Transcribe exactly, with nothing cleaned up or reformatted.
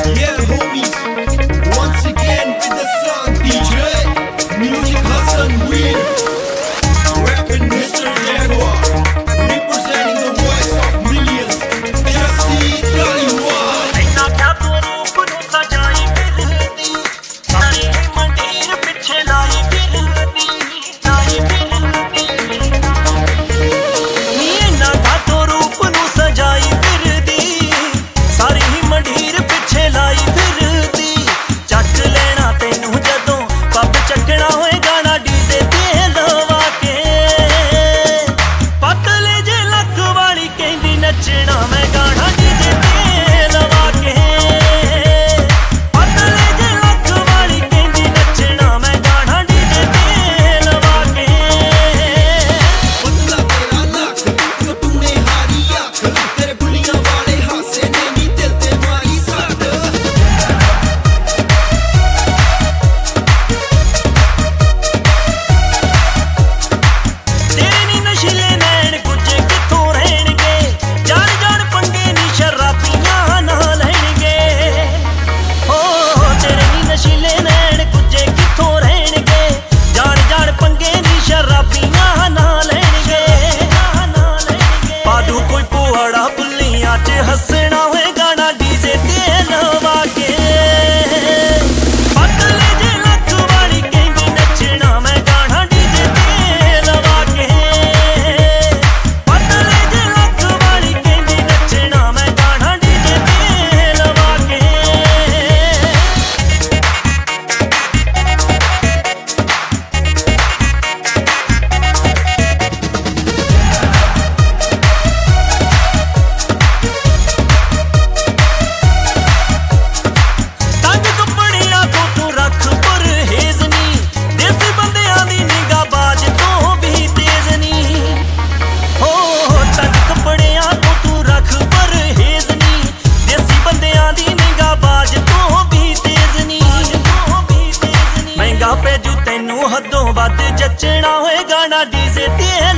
Yeah, homies, once again with the song D J Music Hassan Weir, rapping Mister Jaguar, representing the voice of millions, Jesse Dhaliwal. Inna kya tu roop nu sajai firdi, sari mandir piche lai firdi, lai firdi. Ni inna kya tu roop nu sajai firdi, sari mandir piche lai firdi. ਚੱਕ ਲੈਣਾ ਤੈਨੂੰ ਜਦੋਂ pub ਚੱਕਣਾ ਹੋਏ ਗਾਣਾ DJ ਤੇ ਲਵਾ ਕੇ ਪਤਲੇ ਜੇ ਲੱਕ ਵਾਲੀ ਕਹਿੰਦੀ ਨੱਚਣਾ ਮੈਂ ਗਾਣਾ ਡੀਜ਼ੇ ਤੇ ਲਵਾ ਕੇ ਪਤਲੇ ਜੇ ਲੱਕ ਵਾਲੀ ਕਹਿੰਦੀ ਨੱਚਣਾ ਮੈਂ ਗਾਣਾ ਡੀਜ਼ੇ ਤੇ ਲਵਾ ਕੇ ਪਤਲਾ ਤੇਰਾ ਲੱਕ ਜੋ ਤੂਨੇ ਹਾਰੀ ਅੱਖ ਤੇਰੇ ਬੁੱਲੀਆਂ ਵਾਲੇ ਹਾਸੇ ਨੇ ਨੀ ਦਿਲ ਤੇ ਮਾਰੀ ਸੱਟ ਤੇਰੇ ਨੀ ਨਸ਼ੀਲੇ ਨੈਣ ਗੁੱਜੇ ਕਿੱਥੋਂ ਰਹਿਣਗੇ ਜਾਣ ਜਾਣ ਪੰਗੇ ਨੀ ਸ਼ਰਾਬੀਆਂ ਨਾ ਲੈਣਗੇ ਹੋ ਤੇਰੇ ਨੀ ਨਸ਼ੀਲੇ ਨੈਣ ਗੁੱਜੇ ਕਿੱਥੋਂ ਰਹਿਣਗੇ ਜਾਣ ਜਾਣ ਪੰਗੇ ਨੀ ਸ਼ਰਾਬੀਆਂ ਨਾ ਲੈਣਗੇ ਪਾਦੂ ਕੋਈ ਪੁਆੜਾ ਬੁੱਲੀਆਂ 'ਚ ਹੱਸਣਾ ਹੋਏ ਗਾਣਾ ਡੀਜ਼ੇ ਤੇ ਲਵਾ ਕੇ ਪਤਲੇ ਜੇ ਲੱਕ ਵਾਲੀ ਕਹਿੰਦੀ ਨੱਚਣਾ ਮੈਂ ਗਾਣਾ ਡੀਜ਼ੇ ਤੇ ਲਵਾ ਕੇ ਪਤਲੇ ਜੇ ਲੱਕ ਵਾਲੀ ਕਹਿੰਦੀ ਨੱਚਣਾ ਮੈਂ ਗਾਣਾ ਡੀਜ਼ੇ ਤੇ ਲਵਾ ਕੇ ਤੰਗ ਕੱਪੜਿਆਂ ਤੋਂ ਤੂੰ ਰੱਖ ਪਰਹੇਜ਼ ਨੀ ਦੇਸੀ ਬੰਦਿਆਂ ਦੀ ਨਿਗਾਹ ਬਾਜ ਤੋਂ ਵੀ ਤੇਜ਼ ਨੀ ਹੋ ਤੰਗ ਕੱਪੜਿਆਂ ਤੋਂ ਤੂੰ ਰੱਖ ਪਰਹੇਜ਼ ਨੀ ਦੇਸੀ ਬੰਦਿਆਂ ਦੀ ਨਿਗਾਹ ਬਾਜ ਤੋਂ ਵੀ ਤੇਜ਼ ਨੀ ਮਹਿੰਗਾ ਪੈਜੂ ਤੈਨੂੰ ਹੱਦੋਂ ਵੱਧ ਜੱਚਣਾ ਹੋਏ ਗਾਣਾ ਡੀਜ਼ੇ ਤੇ